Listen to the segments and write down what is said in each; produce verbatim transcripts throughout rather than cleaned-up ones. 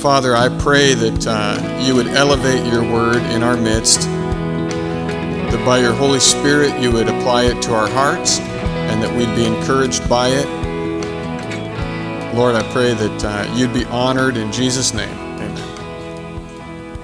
Father, I pray that uh, you would elevate your word in our midst, that by your Holy Spirit you would apply it to our hearts, and that we'd be encouraged by it. Lord, I pray that uh, you'd be honored in Jesus' name. Amen.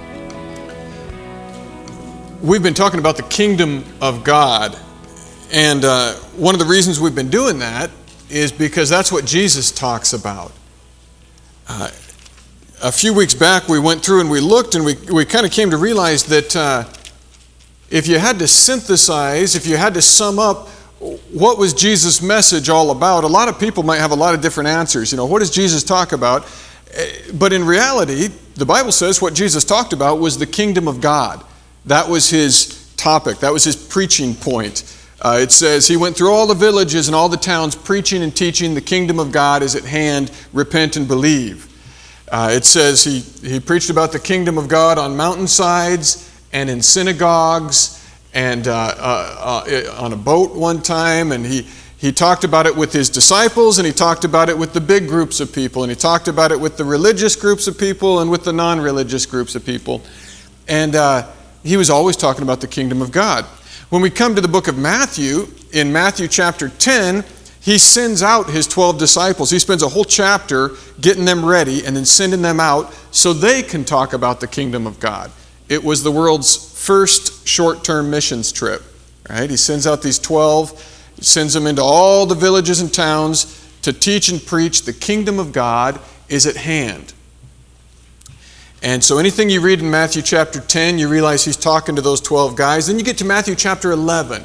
We've been talking about the kingdom of God, and uh, one of the reasons we've been doing that is because that's what Jesus talks about. Uh, a few weeks back, we went through and we looked, and we, we kind of came to realize that uh, if you had to synthesize, if you had to sum up what was Jesus' message all about, a lot of people might have a lot of different answers. You know, what does Jesus talk about? But in reality, the Bible says what Jesus talked about was the kingdom of God. That was his topic. That was his preaching point. Uh, it says he went through all the villages and all the towns preaching and teaching the kingdom of God is at hand, repent and believe. Uh, it says he, he preached about the kingdom of God on mountainsides and in synagogues and uh, uh, uh, on a boat one time, and he, he talked about it with his disciples, and he talked about it with the big groups of people, and he talked about it with the religious groups of people and with the non-religious groups of people. And uh, he was always talking about the kingdom of God. When we come to the book of Matthew, in Matthew chapter ten, he sends out his twelve disciples. He spends a whole chapter getting them ready and then sending them out so they can talk about the kingdom of God. It was the world's first short-term missions trip. Right? He sends out these twelve, he sends them into all the villages and towns to teach and preach the kingdom of God is at hand. And so anything you read in Matthew chapter ten, you realize he's talking to those twelve guys. Then you get to Matthew chapter eleven.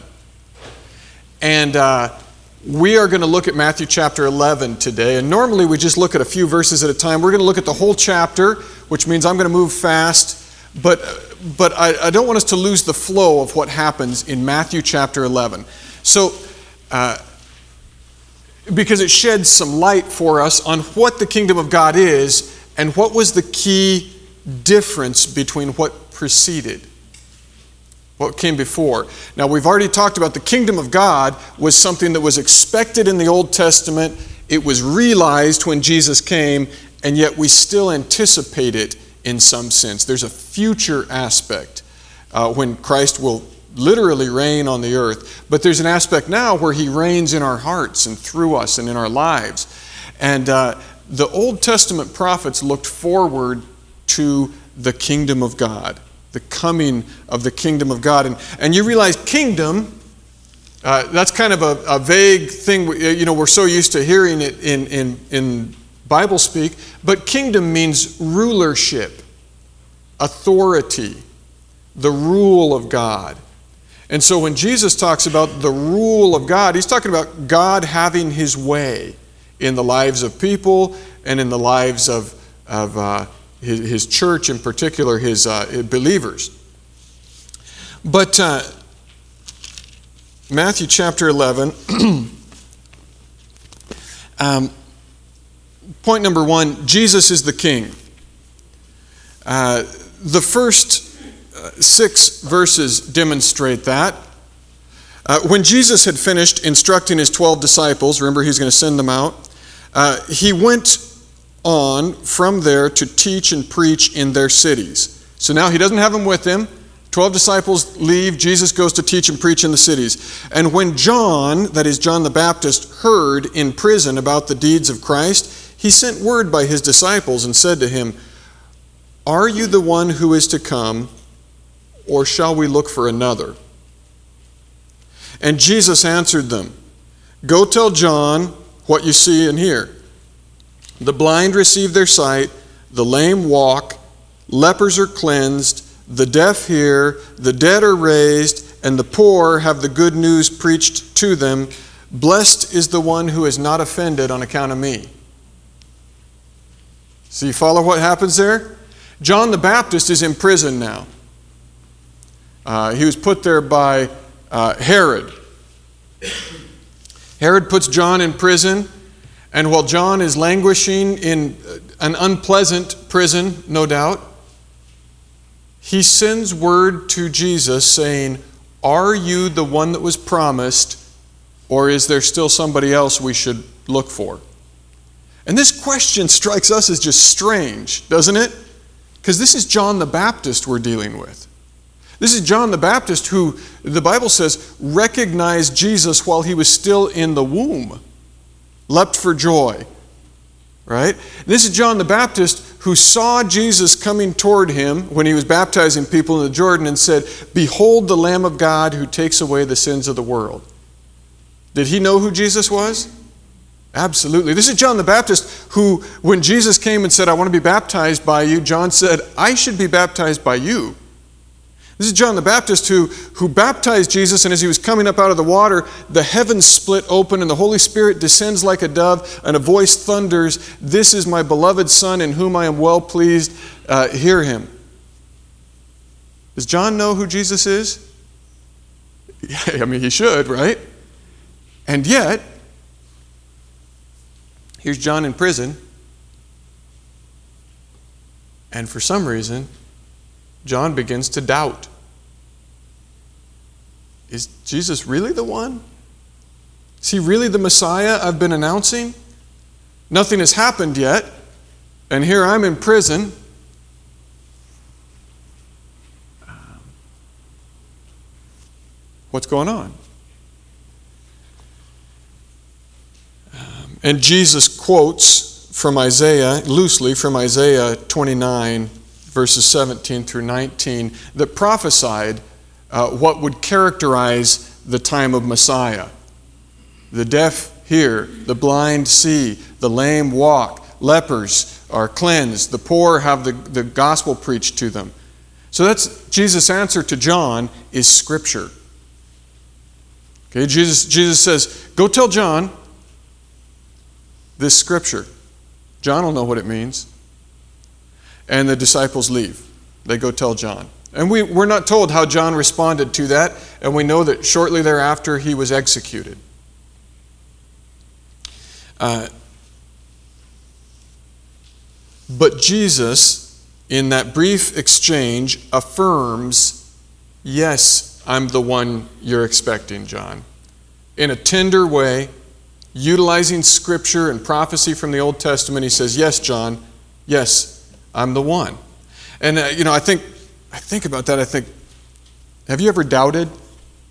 And uh, we are going to look at Matthew chapter eleven today. And normally we just look at a few verses at a time. We're going to look at the whole chapter, which means I'm going to move fast. But, but I, I don't want us to lose the flow of what happens in Matthew chapter eleven. So, uh, because it sheds some light for us on what the kingdom of God is and what was the key difference between what preceded, what came before. Now, we've already talked about the kingdom of God was something that was expected in the Old Testament. It was realized when Jesus came, and yet we still anticipate it in some sense. There's a future aspect uh, when Christ will literally reign on the earth, but there's an aspect now where he reigns in our hearts and through us and in our lives. And uh, the Old Testament prophets looked forward to the kingdom of God, the coming of the kingdom of God. And, and you realize kingdom, uh, that's kind of a, a vague thing. You know, we're so used to hearing it in, in, in Bible speak, but kingdom means rulership, authority, the rule of God. And so when Jesus talks about the rule of God, he's talking about God having his way in the lives of people and in the lives of, of uh, his, his church, in particular, his uh, believers. But uh, Matthew chapter eleven, um, point number one, Jesus is the king. Uh, the first uh, six verses demonstrate that. Uh, when Jesus had finished instructing his twelve disciples, remember he's going to send them out, uh, he went on from there to teach and preach in their cities. So now he doesn't have them with him. Twelve disciples leave. Jesus goes to teach and preach in the cities. And when John, that is John the Baptist, heard in prison about the deeds of Christ, he sent word by his disciples and said to him, "Are you the one who is to come, or shall we look for another?" And Jesus answered them, "Go tell John what you see and hear. The blind receive their sight, the lame walk, lepers are cleansed, the deaf hear, the dead are raised, and the poor have the good news preached to them. Blessed is the one who is not offended on account of me." So you follow what happens there? John the Baptist is in prison now. Uh, he was put there by uh, Herod. Herod puts John in prison, and while John is languishing in an unpleasant prison, no doubt, he sends word to Jesus saying, "Are you the one that was promised, or is there still somebody else we should look for?" And this question strikes us as just strange, doesn't it? Because this is John the Baptist we're dealing with. This is John the Baptist who, the Bible says, recognized Jesus while he was still in the womb, leapt for joy, right? This is John the Baptist who saw Jesus coming toward him when he was baptizing people in the Jordan and said, "Behold the Lamb of God who takes away the sins of the world." Did he know who Jesus was? Absolutely. This is John the Baptist who, when Jesus came and said, "I want to be baptized by you," John said, "I should be baptized by you." This is John the Baptist who, who baptized Jesus, and as he was coming up out of the water, the heavens split open and the Holy Spirit descends like a dove, and a voice thunders, "This is my beloved Son in whom I am well pleased. Uh, hear him." Does John know who Jesus is? Yeah, I mean, he should, right? And yet, here's John in prison, and for some reason, John begins to doubt. Is Jesus really the one? Is he really the Messiah I've been announcing? Nothing has happened yet, and here I'm in prison. What's going on? Um, and Jesus quotes from Isaiah, loosely from Isaiah twenty-nine, verses seventeen through nineteen, that prophesied uh, what would characterize the time of Messiah. The deaf hear, the blind see, the lame walk, lepers are cleansed, the poor have the, the gospel preached to them. So that's Jesus' answer to John is Scripture. Okay, Jesus, Jesus says, go tell John this Scripture. John will know what it means. And the disciples leave. They go tell John. And we, we're not told how John responded to that, and we know that shortly thereafter he was executed. Uh, but Jesus, in that brief exchange, affirms, yes, I'm the one you're expecting, John. In a tender way, utilizing Scripture and prophecy from the Old Testament, he says, yes, John, yes, I'm the one. And, uh, you know, I think, I think about that, I think, have you ever doubted? Have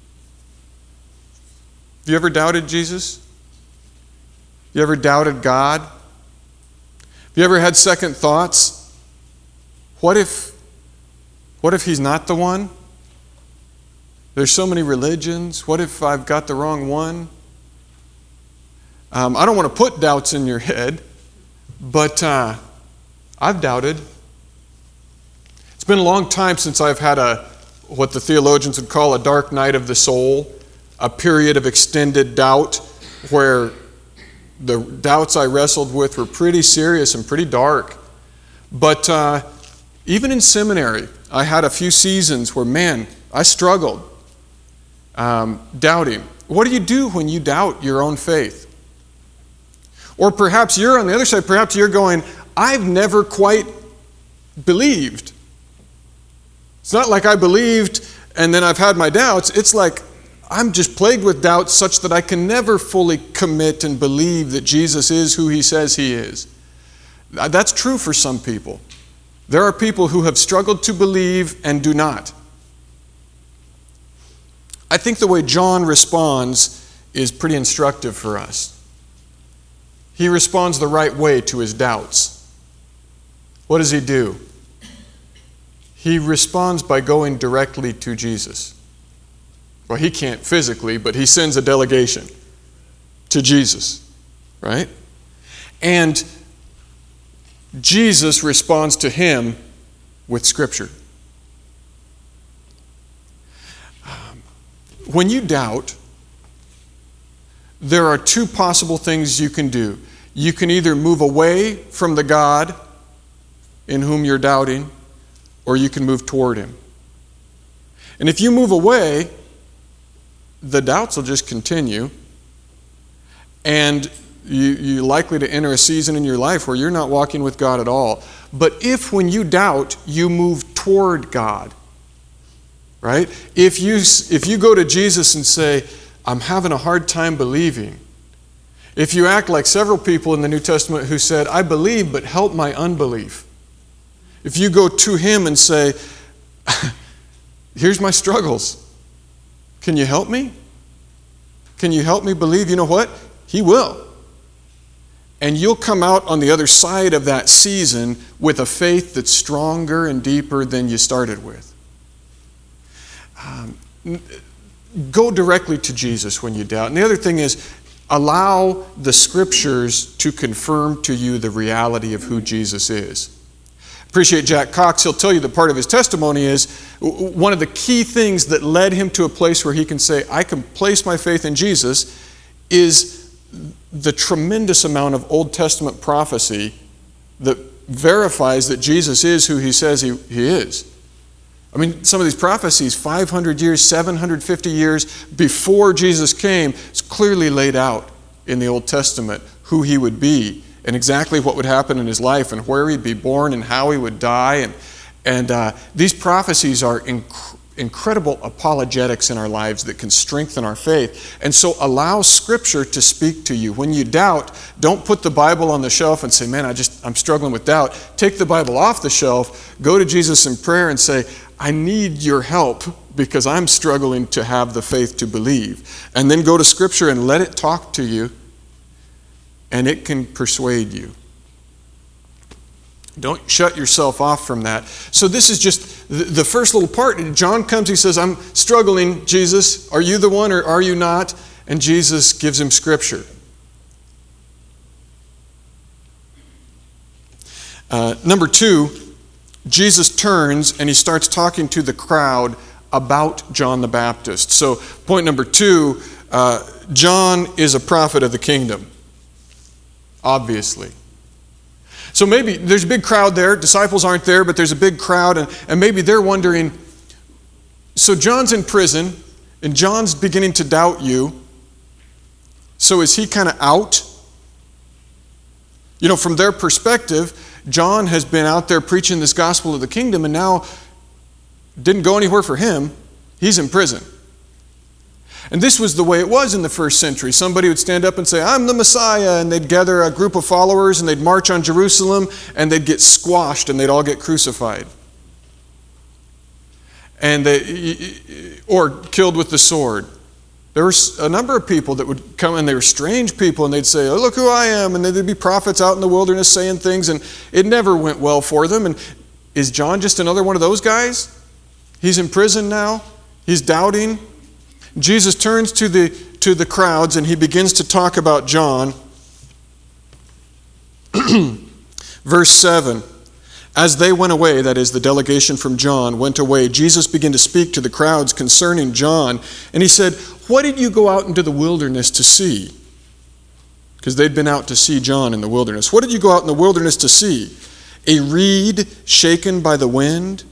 you ever doubted Jesus? Have you ever doubted God? Have you ever had second thoughts? What if, what if he's not the one? There's so many religions. What if I've got the wrong one? Um, I don't want to put doubts in your head, but uh, I've doubted. It's been a long time since I've had a, what the theologians would call a dark night of the soul, a period of extended doubt where the doubts I wrestled with were pretty serious and pretty dark. But uh, even in seminary, I had a few seasons where, man, I struggled um, doubting. What do you do when you doubt your own faith? Or perhaps you're on the other side, perhaps you're going, I've never quite believed. It's not like I believed and then I've had my doubts. It's like I'm just plagued with doubts such that I can never fully commit and believe that Jesus is who he says he is. That's true for some people. There are people who have struggled to believe and do not. I think the way John responds is pretty instructive for us. He responds the right way to his doubts. What does he do? He responds by going directly to Jesus. Well, he can't physically, but he sends a delegation to Jesus, right? And Jesus responds to him with Scripture. Um, when you doubt, there are two possible things you can do. You can either move away from the God in whom you're doubting, or you can move toward him. And if you move away, the doubts will just continue, and you, you're likely to enter a season in your life where you're not walking with God at all. But if when you doubt, you move toward God, right? If you, if you go to Jesus and say, I'm having a hard time believing, If you act like several people in the New Testament who said, I believe, but help my unbelief. If you go to him and say, here's my struggles. Can you help me? Can you help me believe? You know what? He will. And you'll come out on the other side of that season with a faith that's stronger and deeper than you started with. Um, go directly to Jesus when you doubt. And the other thing is, allow the Scriptures to confirm to you the reality of who Jesus is. Appreciate Jack Cox. He'll tell you that part of his testimony is one of the key things that led him to a place where he can say, I can place my faith in Jesus, is the tremendous amount of Old Testament prophecy that verifies that Jesus is who he says he, he is. I mean, some of these prophecies, five hundred years, seven hundred fifty years before Jesus came, it's clearly laid out in the Old Testament who he would be and exactly what would happen in his life and where he'd be born and how he would die. And, and uh, these prophecies are inc- incredible apologetics in our lives that can strengthen our faith. And so allow Scripture to speak to you. When you doubt, don't put the Bible on the shelf and say, man, I just, I'm struggling with doubt. Take the Bible off the shelf, go to Jesus in prayer and say, I need your help because I'm struggling to have the faith to believe. And then go to Scripture and let it talk to you, and it can persuade you. Don't shut yourself off from that. So this is just the first little part. John comes, he says, I'm struggling, Jesus. Are you the one or are you not? And Jesus gives him Scripture. Uh, number two, Jesus turns and he starts talking to the crowd about John the Baptist. So point number two, uh, John is a prophet of the kingdom, obviously. So maybe there's a big crowd there. Disciples aren't there, but there's a big crowd. And, and maybe they're wondering, so John's in prison, and John's beginning to doubt you. So is he kind of out? You know, from their perspective, John has been out there preaching this gospel of the kingdom, and now didn't go anywhere for him. He's in prison. And this was the way it was in the first century. Somebody would stand up and say, I'm the Messiah, and they'd gather a group of followers, and they'd march on Jerusalem, and they'd get squashed, and they'd all get crucified. And they, or killed with the sword. There was a number of people that would come, and they were strange people, and they'd say, oh, look who I am, and there'd be prophets out in the wilderness saying things, and it never went well for them. And is John just another one of those guys? He's in prison now. He's doubting. Jesus turns to the, to the crowds and he begins to talk about John. Verse seven, as they went away, that is the delegation from John went away, Jesus began to speak to the crowds concerning John. And he said, what did you go out into the wilderness to see? Because they'd been out to see John in the wilderness. What did you go out in the wilderness to see? A reed shaken by the wind?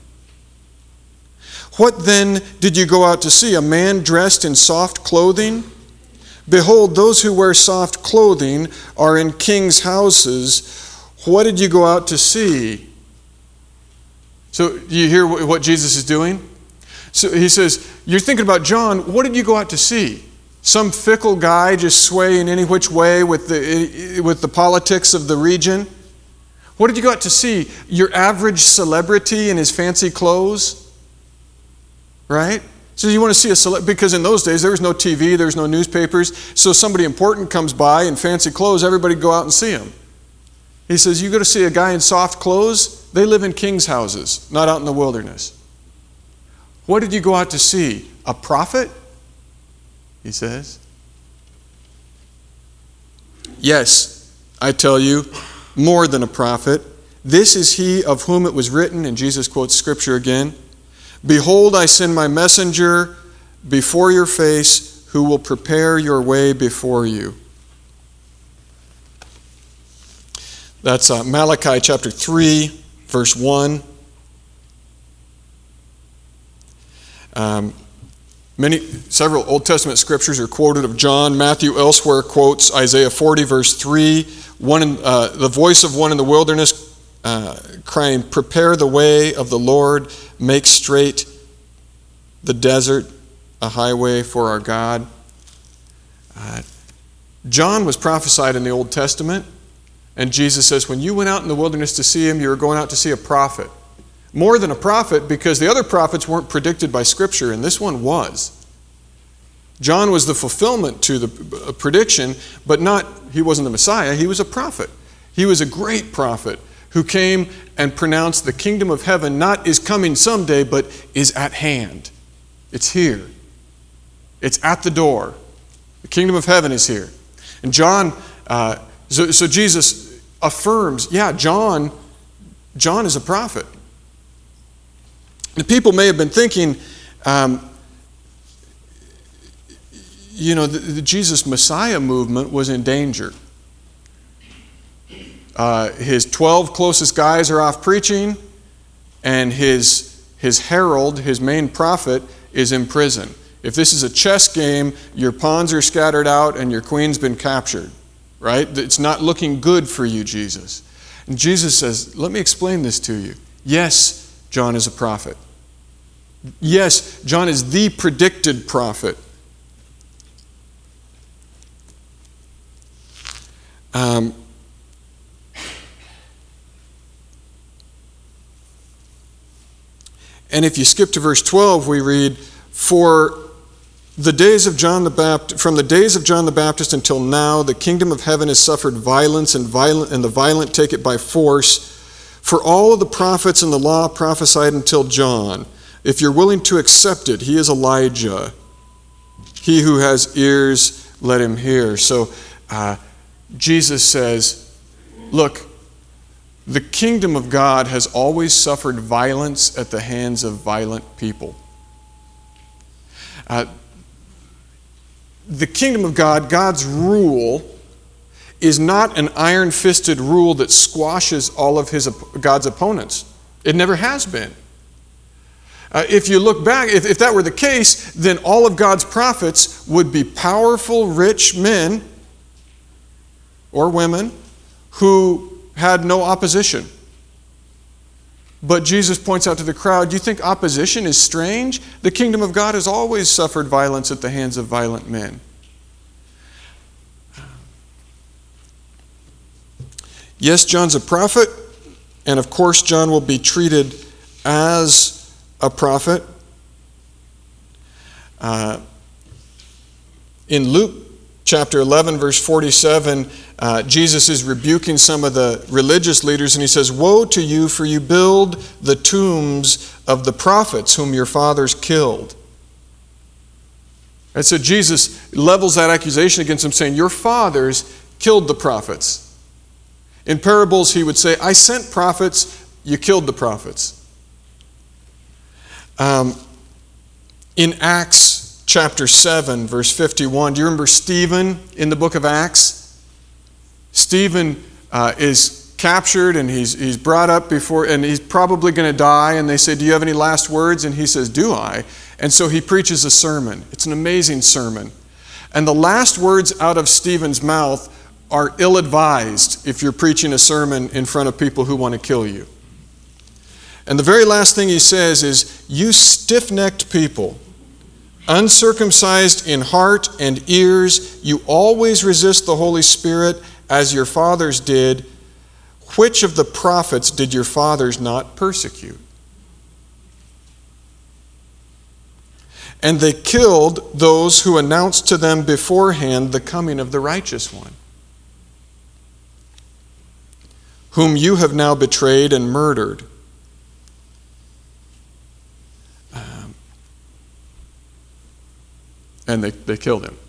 What then did you go out to see? A man dressed in soft clothing? Behold, those who wear soft clothing are in kings' houses. What did you go out to see? So you hear what Jesus is doing? So he says, you're thinking about John, what did you go out to see? Some fickle guy just swaying any which way with the, with the politics of the region? What did you go out to see? Your average celebrity in his fancy clothes? Right? So you want to see a celebrity, because in those days there was no T V, there was no newspapers, so somebody important comes by in fancy clothes, everybody go out and see him. He says, you go to see a guy in soft clothes? They live in king's houses, not out in the wilderness. What did you go out to see? A prophet? He says. Yes, I tell you, more than a prophet. This is he of whom it was written, and Jesus quotes Scripture again, behold, I send my messenger before your face who will prepare your way before you. That's uh, Malachi chapter three, verse one. Um, many, several Old Testament scriptures are quoted of John. Matthew elsewhere quotes Isaiah forty, verse three. One in, uh, the voice of one in the wilderness uh, crying, prepare the way of the Lord, make straight the desert a highway for our God. Uh, John was prophesied in the Old Testament, and Jesus says, when you went out in the wilderness to see him, you were going out to see a prophet. More than a prophet, because the other prophets weren't predicted by Scripture, and this one was. John was the fulfillment to the prediction, but not, he wasn't the Messiah, he was a prophet. He was a great prophet who came and pronounced the kingdom of heaven not is coming someday, but is at hand. It's here. It's at the door. The kingdom of heaven is here. And John, uh, so, so Jesus affirms, yeah, John, John is a prophet. The people may have been thinking, um, you know, the, the Jesus Messiah movement was in danger. Uh, his twelve closest guys are off preaching, and his, his herald, his main prophet, is in prison. If this is a chess game, your pawns are scattered out and your queen's been captured, right? It's not looking good for you, Jesus. And Jesus says, let me explain this to you. Yes, John is a prophet. Yes, John is the predicted prophet. Um, and if you skip to verse twelve, we read, For the days of John the Baptist, from the days of John the Baptist until now, the kingdom of heaven has suffered violence, and violent, and the violent take it by force. For all of the prophets and the law prophesied until John. If you're willing to accept it, he is Elijah. He who has ears, let him hear. So uh, Jesus says, look, the kingdom of God has always suffered violence at the hands of violent people. Uh, the kingdom of God, God's rule, is not an iron-fisted rule that squashes all of his God's opponents. It never has been. Uh, if you look back, if, if that were the case, then all of God's prophets would be powerful, rich men or women who had no opposition. But Jesus points out to the crowd, you think opposition is strange? The kingdom of God has always suffered violence at the hands of violent men. Yes, John's a prophet, and of course John will be treated as a prophet. Uh, in Luke chapter eleven, verse forty-seven, uh, Jesus is rebuking some of the religious leaders, and he says, Woe to you, for you build the tombs of the prophets whom your fathers killed. And so Jesus levels that accusation against them, saying, Your fathers killed the prophets. In parables, he would say, I sent prophets, you killed the prophets. Um, in Acts chapter seven, verse fifty-one, do you remember Stephen in the book of Acts? Stephen uh, is captured and he's, he's brought up before, and he's probably going to die, and they say, do you have any last words? And he says, do I? And so he preaches a sermon. It's an amazing sermon. And the last words out of Stephen's mouth are ill-advised if you're preaching a sermon in front of people who want to kill you. And the very last thing he says is, you stiff-necked people, uncircumcised in heart and ears, you always resist the Holy Spirit as your fathers did. Which of the prophets did your fathers not persecute? And they killed those who announced to them beforehand the coming of the righteous one, whom you have now betrayed and murdered. Um, and they, they killed him.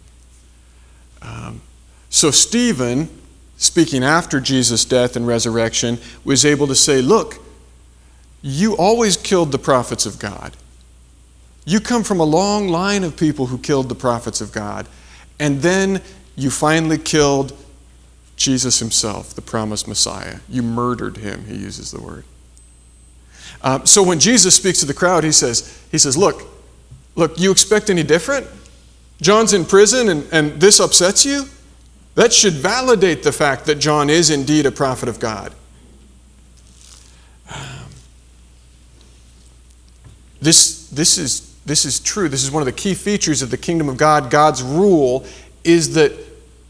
Um, so Stephen, speaking after Jesus' death and resurrection, was able to say, look, you always killed the prophets of God. You come from a long line of people who killed the prophets of God. And then you finally killed Jesus himself, the promised Messiah. You murdered him, he uses the word. Um, so when Jesus speaks to the crowd, he says, he says, look, look, you expect any different? John's in prison and, and this upsets you? That should validate the fact that John is indeed a prophet of God. Um, this, this, is, this is true. This is one of the key features of the kingdom of God. God's rule is that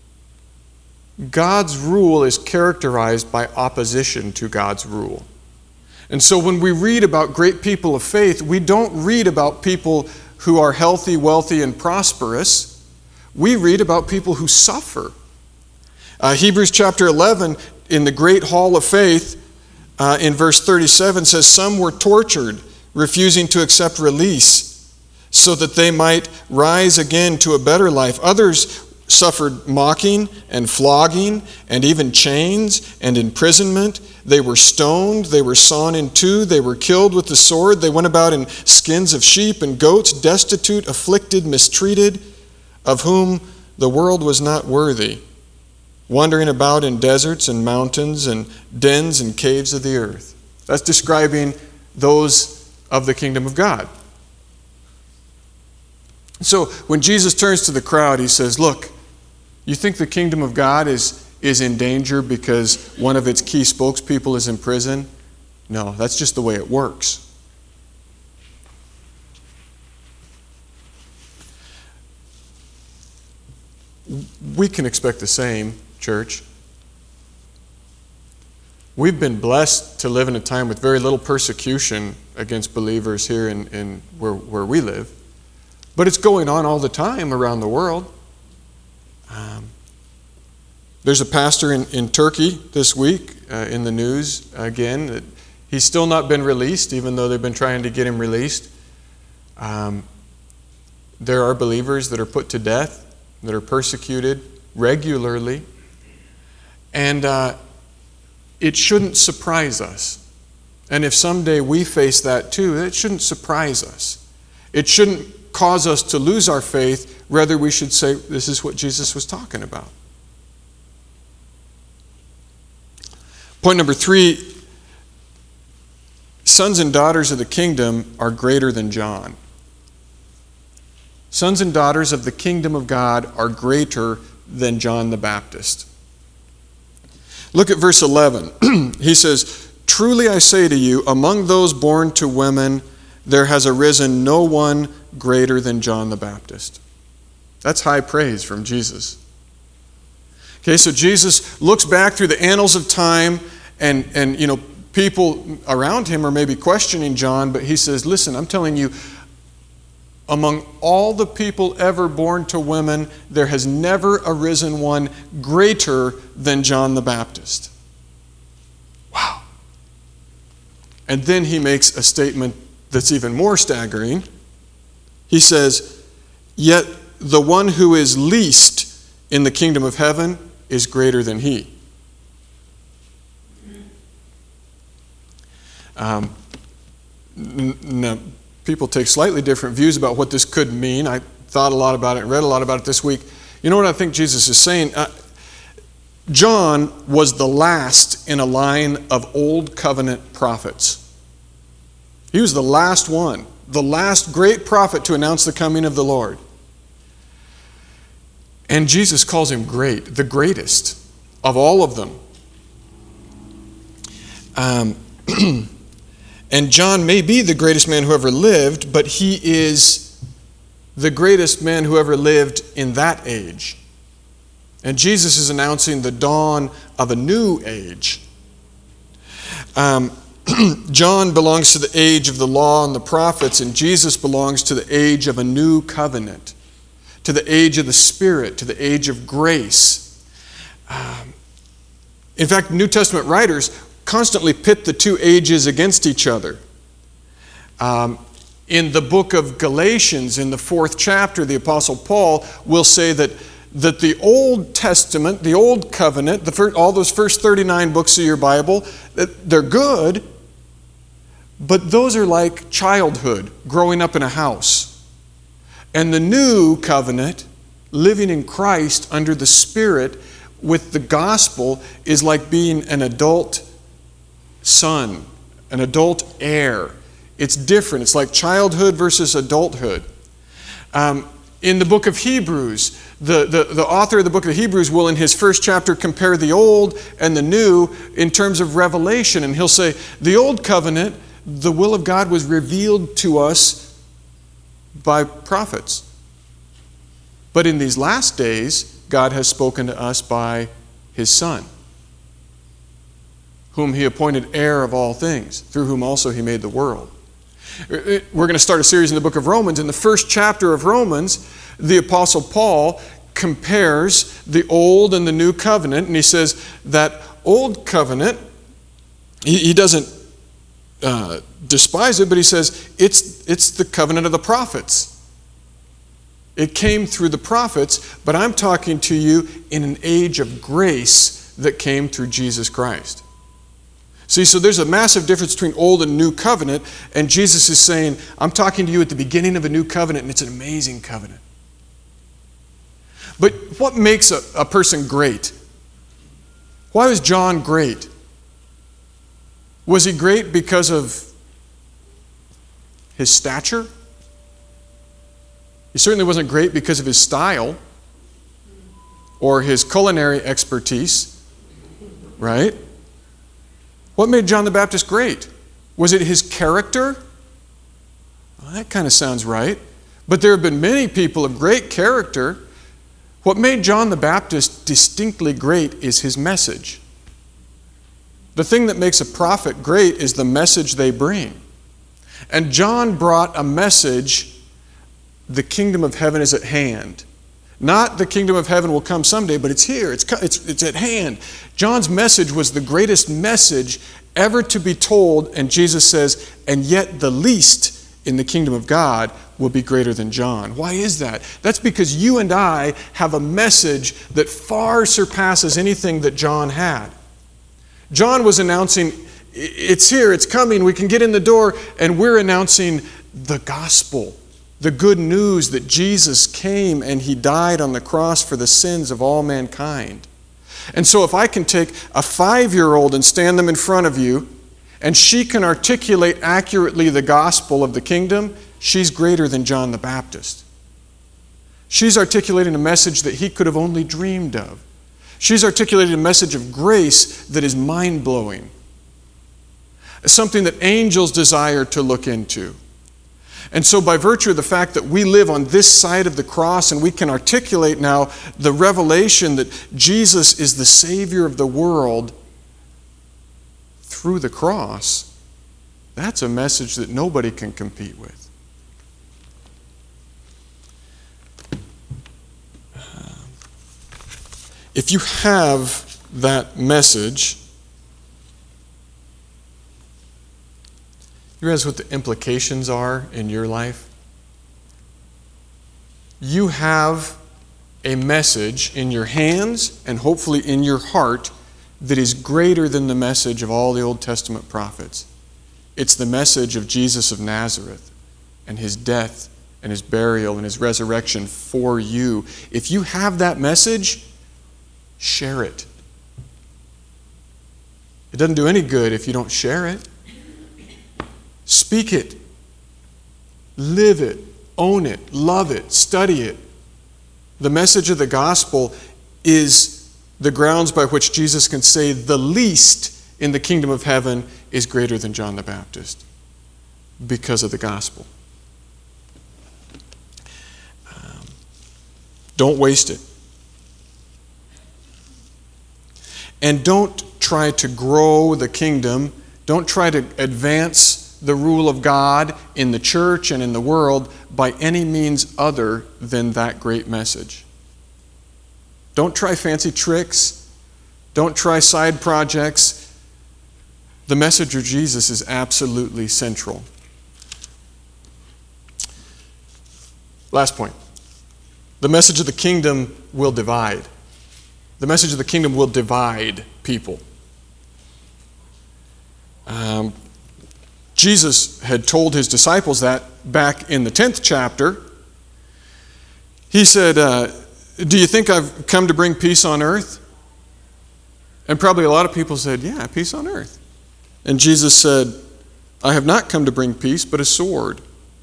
God's rule is characterized by opposition to God's rule. And so when we read about great people of faith, we don't read about people who are healthy, wealthy, and prosperous. We read about people who suffer. Uh, Hebrews chapter eleven, in the great hall of faith, uh, in verse thirty-seven says, some were tortured, refusing to accept release, so that they might rise again to a better life. Others suffered mocking and flogging and even chains and imprisonment. They were stoned, they were sawn in two, they were killed with the sword. They went about in skins of sheep and goats, destitute, afflicted, mistreated, of whom the world was not worthy, wandering about in deserts and mountains and dens and caves of the earth. That's describing those of the kingdom of God. So when Jesus turns to the crowd, he says, look, you think the kingdom of God is, is in danger because one of its key spokespeople is in prison? No, that's just the way it works. We can expect the same, church. We've been blessed to live in a time with very little persecution against believers here in, in where, where we live. But it's going on all the time around the world. Um, there's a pastor in, in Turkey this week uh, in the news again. That he's still not been released, even though they've been trying to get him released. Um, there are believers that are put to death, that are persecuted regularly. And uh, it shouldn't surprise us. And if someday we face that too, it shouldn't surprise us. It shouldn't cause us to lose our faith. Rather, we should say, this is what Jesus was talking about. Point number three, sons and daughters of the kingdom are greater than John. Sons and daughters of the kingdom of God are greater than John the Baptist. Look at verse eleven. He says, truly I say to you, among those born to women, there has arisen no one greater than John the Baptist. That's high praise from Jesus. Okay, so Jesus looks back through the annals of time, and, and you know, people around him are maybe questioning John, but he says, listen, I'm telling you, among all the people ever born to women, there has never arisen one greater than John the Baptist. Wow. And then he makes a statement that's even more staggering. He says, yet the one who is least in the kingdom of heaven is greater than he. Um, n- now, people take slightly different views about what this could mean. I thought a lot about it and read a lot about it this week. You know what I think Jesus is saying? Uh, John was the last in a line of old covenant prophets. He was the last one, the last great prophet to announce the coming of the Lord. And Jesus calls him great, the greatest of all of them. Um, and John may be the greatest man who ever lived, but he is the greatest man who ever lived in that age. And Jesus is announcing the dawn of a new age. Um, John belongs to the age of the law and the prophets, and Jesus belongs to the age of a new covenant, to the age of the Spirit, to the age of grace. Um, in fact, New Testament writers constantly pit the two ages against each other. Um, in the book of Galatians, in the fourth chapter, the Apostle Paul will say that, that the Old Testament, the Old Covenant, the first, all those first thirty-nine books of your Bible, they're good, but those are like childhood, growing up in a house. And the new covenant, living in Christ under the Spirit with the gospel, is like being an adult son, an adult heir. It's different. It's like childhood versus adulthood. Um, in the book of Hebrews, the, the, the author of the book of Hebrews will, in his first chapter, compare the old and the new in terms of revelation. And he'll say, the old covenant, the will of God was revealed to us by prophets. But in these last days, God has spoken to us by his Son, whom he appointed heir of all things, through whom also he made the world. We're going to start a series in the book of Romans. In the first chapter of Romans, the Apostle Paul compares the old and the new covenant, and he says that old covenant, he, he doesn't uh, despise it, but he says it's, it's the covenant of the prophets. It came through the prophets, but I'm talking to you in an age of grace that came through Jesus Christ. See, so there's a massive difference between old and new covenant, and Jesus is saying, I'm talking to you at the beginning of a new covenant, and it's an amazing covenant. But what makes a, a person great? Why was John great? Was he great because of his stature? He certainly wasn't great because of his style or his culinary expertise, right? What made John the Baptist great? Was it his character? Well, that kind of sounds right. But there have been many people of great character. What made John the Baptist distinctly great is his message. The thing that makes a prophet great is the message they bring. And John brought a message, the kingdom of heaven is at hand. Not the kingdom of heaven will come someday, but it's here, it's, it's, it's at hand. John's message was the greatest message ever to be told, and Jesus says, and yet the least in the kingdom of God will be greater than John. Why is that? That's because you and I have a message that far surpasses anything that John had. John was announcing, it's here, it's coming, we can get in the door, and we're announcing the gospel. The good news that Jesus came and he died on the cross for the sins of all mankind. And so if I can take a five-year-old and stand them in front of you, and she can articulate accurately the gospel of the kingdom, she's greater than John the Baptist. She's articulating a message that he could have only dreamed of. She's articulating a message of grace that is mind-blowing. Something that angels desire to look into. And so by virtue of the fact that we live on this side of the cross and we can articulate now the revelation that Jesus is the Savior of the world through the cross, that's a message that nobody can compete with. If you have that message, you realize what the implications are in your life? You have a message in your hands and hopefully in your heart that is greater than the message of all the Old Testament prophets. It's the message of Jesus of Nazareth and his death and his burial and his resurrection for you. If you have that message, share it. It doesn't do any good if you don't share it. Speak it, live it, own it, love it, study it. The message of the gospel is the grounds by which Jesus can say the least in the kingdom of heaven is greater than John the Baptist because of the gospel. Um, don't waste it. And don't try to grow the kingdom. Don't try to advance the rule of God in the church and in the world by any means other than that great message. Don't try fancy tricks. Don't try side projects. The message of Jesus is absolutely central. Last point. The message of the kingdom will divide. The message of the kingdom will divide people. Um, Jesus had told his disciples that back in the tenth chapter. He said, uh, do you think I've come to bring peace on earth? And probably a lot of people said, yeah, peace on earth. And Jesus said, I have not come to bring peace, but a sword.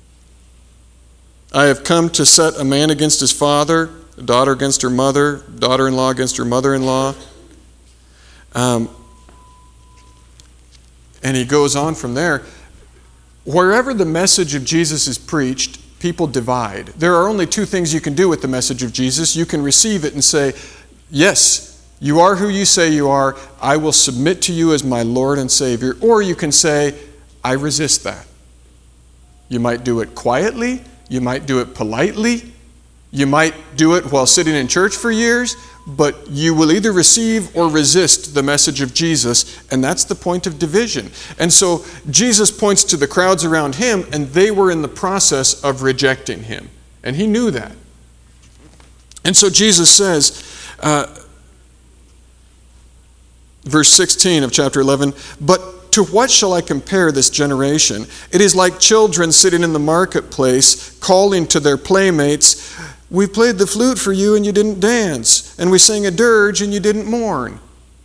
I have come to set a man against his father, a daughter against her mother, daughter-in-law against her mother-in-law. Um, and he goes on from there. Wherever the message of Jesus is preached, people divide. There are only two things you can do with the message of Jesus. You can receive it and say, yes, You are who you say you are. I will submit to you as my Lord and Savior. Or you can say, I resist that. You might do it quietly. You might do it politely. You might do it while sitting in church for years. But you will either receive or resist the message of Jesus, and that's the point of division. And so Jesus points to the crowds around him, and they were in the process of rejecting him. And he knew that. And so Jesus says, uh, verse sixteen of chapter eleven, but to what shall I compare this generation? It is like children sitting in the marketplace, calling to their playmates, we played the flute for you and you didn't dance, and we sang a dirge and you didn't mourn.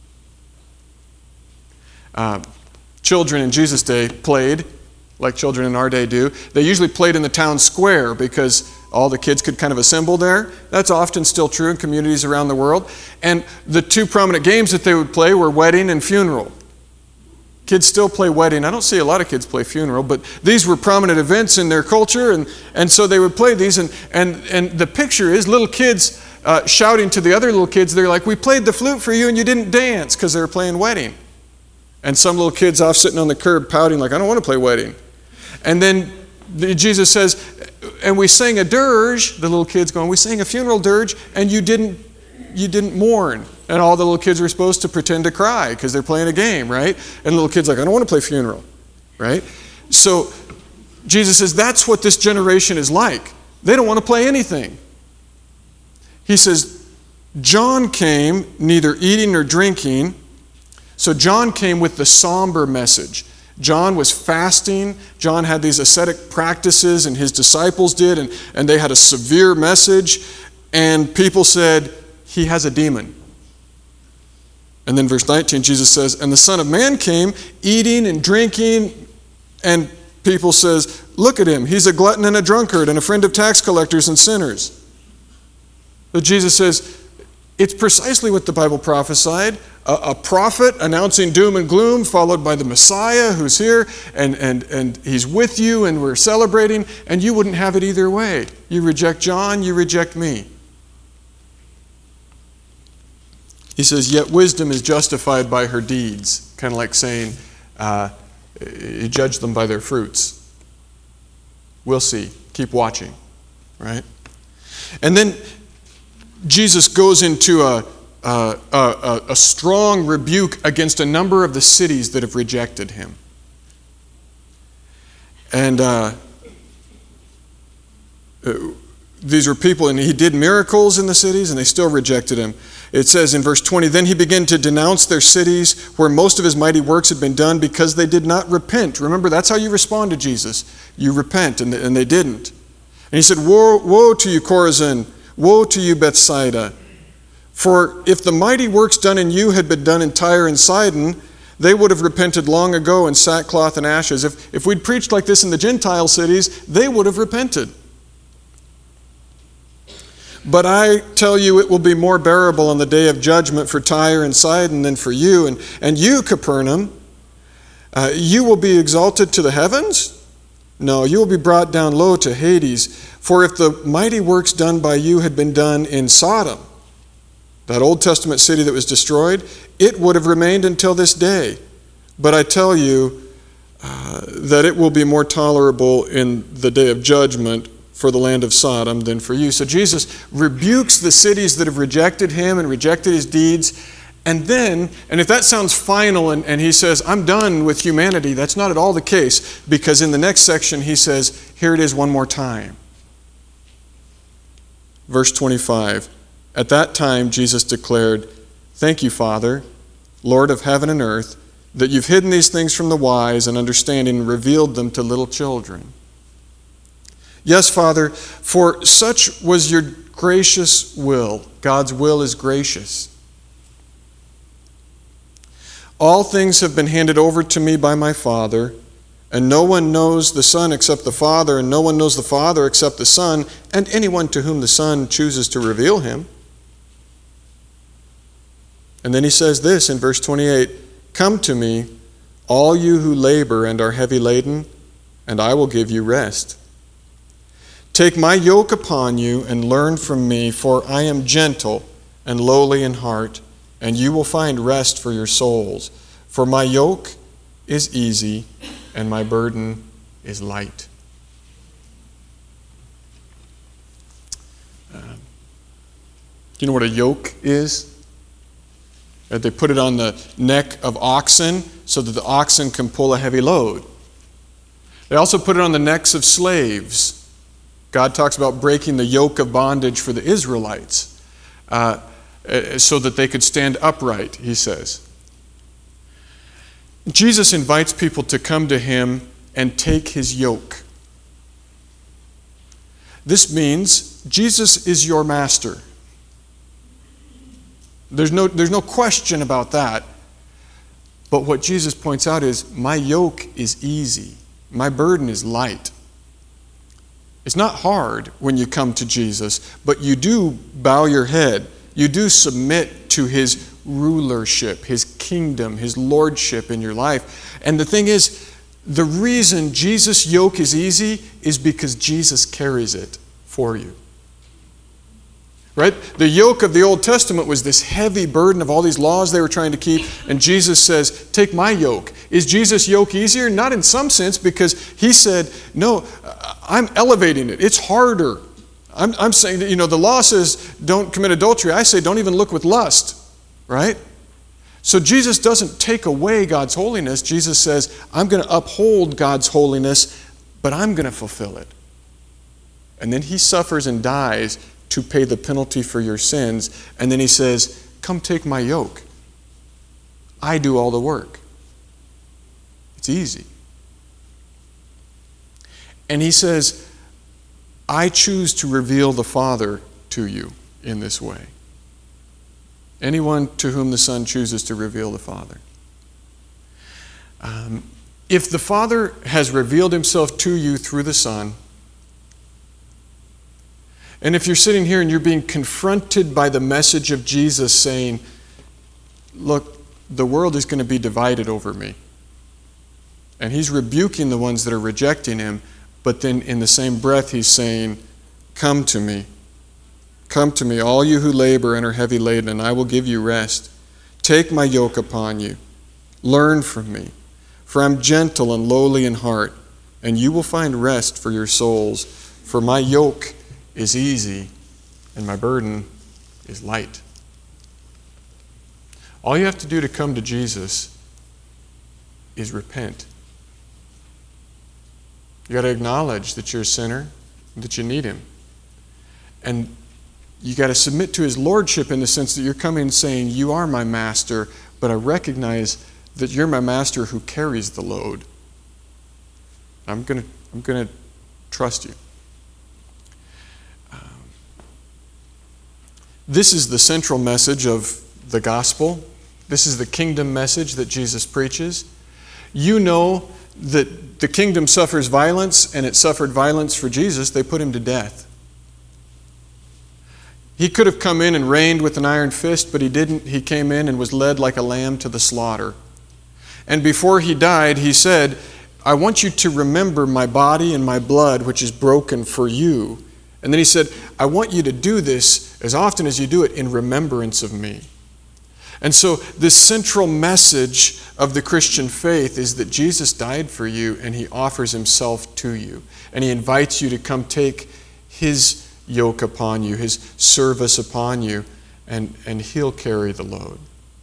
Uh, children in Jesus' day played like children in our day do. They usually played in the town square because all the kids could kind of assemble there. That's often still true in communities around the world. And the two prominent games that they would play were wedding and funeral. Kids still play wedding. I don't see a lot of kids play funeral, but these were prominent events in their culture, and, and so they would play these. And, and, and the picture is little kids uh, shouting to the other little kids. They're like, we played the flute for you and you didn't dance, because they were playing wedding. And some little kids off sitting on the curb pouting like, I don't want to play wedding. And then Jesus says, and we sang a dirge, the little kids going, we sang a funeral dirge, and you didn't you didn't mourn. And all the little kids were supposed to pretend to cry because they're playing a game, right? And the little kid's like, I don't want to play funeral, right? So Jesus says, that's what this generation is like. They don't want to play anything. He says, John came neither eating nor drinking. So John came with the somber message. John was fasting. John had these ascetic practices, and his disciples did, and, and they had a severe message. And people said, he has a demon. And then verse nineteen, Jesus says, and the Son of Man came eating and drinking, and people says, look at him. He's a glutton and a drunkard and a friend of tax collectors and sinners. But Jesus says, it's precisely what the Bible prophesied. A, a prophet announcing doom and gloom, followed by the Messiah who's here, and, and, and he's with you, and we're celebrating, and you wouldn't have it either way. You reject John, you reject me. He says, yet wisdom is justified by her deeds. Kind of like saying, uh, you judge them by their fruits. We'll see. Keep watching. Right? And then Jesus goes into a, a, a, a strong rebuke against a number of the cities that have rejected him. And uh, these were people, and he did miracles in the cities, and they still rejected him. It says in verse twenty, then he began to denounce their cities where most of his mighty works had been done because they did not repent. Remember, that's how you respond to Jesus. You repent, and they, and they didn't. And he said, woe, woe to you, Chorazin! Woe to you, Bethsaida! For if the mighty works done in you had been done in Tyre and Sidon, they would have repented long ago in sackcloth and ashes. If, if we'd preached like this in the Gentile cities, they would have repented. But I tell you, it will be more bearable on the day of judgment for Tyre and Sidon than for you. And, and you, Capernaum, uh, you will be exalted to the heavens? No, you will be brought down low to Hades. For if the mighty works done by you had been done in Sodom, that Old Testament city that was destroyed, it would have remained until this day. But I tell you uh, that it will be more tolerable in the day of judgment for the land of Sodom than for you. So Jesus rebukes the cities that have rejected him and rejected his deeds. And then, and if that sounds final, and, and he says, I'm done with humanity, that's not at all the case, because in the next section he says, here it is one more time. Verse twenty-five, at that time Jesus declared, thank you, Father, Lord of heaven and earth, that you've hidden these things from the wise and understanding and revealed them to little children. Yes, Father, for such was your gracious will. God's will is gracious. All things have been handed over to me by my Father, and no one knows the Son except the Father, and no one knows the Father except the Son, and anyone to whom the Son chooses to reveal him. And then he says this in verse twenty-eight, come to me, all you who labor and are heavy laden, and I will give you rest. Take my yoke upon you and learn from me, for I am gentle and lowly in heart, and you will find rest for your souls. For my yoke is easy, and my burden is light. Uh, do you know what a yoke is? Uh, they put it on the neck of oxen so that the oxen can pull a heavy load. They also put it on the necks of slaves. God talks about breaking the yoke of bondage for the Israelites uh, so that they could stand upright, he says. Jesus invites people to come to him and take his yoke. This means Jesus is your master. There's no, there's no question about that. But what Jesus points out is, my yoke is easy. My burden is light. It's not hard when you come to Jesus, but you do bow your head. You do submit to his rulership, his kingdom, his lordship in your life. And the thing is, the reason Jesus' yoke is easy is because Jesus carries it for you. Right? The yoke of the Old Testament was this heavy burden of all these laws they were trying to keep, and Jesus says, take my yoke. Is Jesus' yoke easier? Not in some sense, because he said, no, I'm elevating it. It's harder. I'm, I'm saying that, you know, the law says don't commit adultery. I say don't even look with lust. Right? So Jesus doesn't take away God's holiness. Jesus says, I'm going to uphold God's holiness, but I'm going to fulfill it. And then he suffers and dies to pay the penalty for your sins. And then he says, come take my yoke. I do all the work. It's easy. And he says, I choose to reveal the Father to you in this way. Anyone to whom the Son chooses to reveal the Father. Um, if the Father has revealed himself to you through the Son, and if you're sitting here and you're being confronted by the message of Jesus saying, look, the world is going to be divided over me. And he's rebuking the ones that are rejecting him, but then in the same breath he's saying, come to me. Come to me, all you who labor and are heavy laden, and I will give you rest. Take my yoke upon you. Learn from me, for I'm gentle and lowly in heart, and you will find rest for your souls. For my yoke is easy, and my burden is light. All you have to do to come to Jesus is repent. You got to acknowledge that you're a sinner, that you need him. And you got to submit to his lordship in the sense that you're coming and saying, you are my master, but I recognize that you're my master who carries the load. I'm going to I'm going to trust you. Um, this is the central message of the gospel. This is the kingdom message that Jesus preaches. You know that the kingdom suffers violence, and it suffered violence for Jesus. They put him to death. He could have come in and reigned with an iron fist, but he didn't. He came in and was led like a lamb to the slaughter. And before he died, he said, I want you to remember my body and my blood, which is broken for you. And then he said, I want you to do this as often as you do it in remembrance of me. And so this central message of the Christian faith is that Jesus died for you, and he offers himself to you. And he invites you to come take his yoke upon you, his service upon you, and, and he'll carry the load.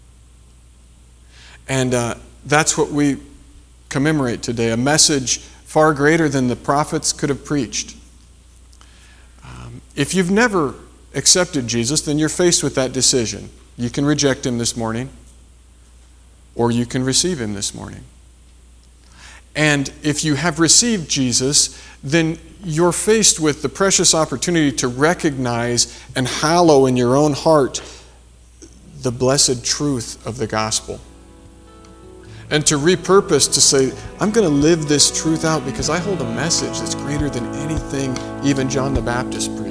And uh, that's what we commemorate today, a message far greater than the prophets could have preached. Um, if you've never accepted Jesus, then you're faced with that decision. You can reject him this morning, or you can receive him this morning. And if you have received Jesus, then you're faced with the precious opportunity to recognize and hallow in your own heart the blessed truth of the gospel. And to repurpose to say, I'm going to live this truth out because I hold a message that's greater than anything even John the Baptist preached.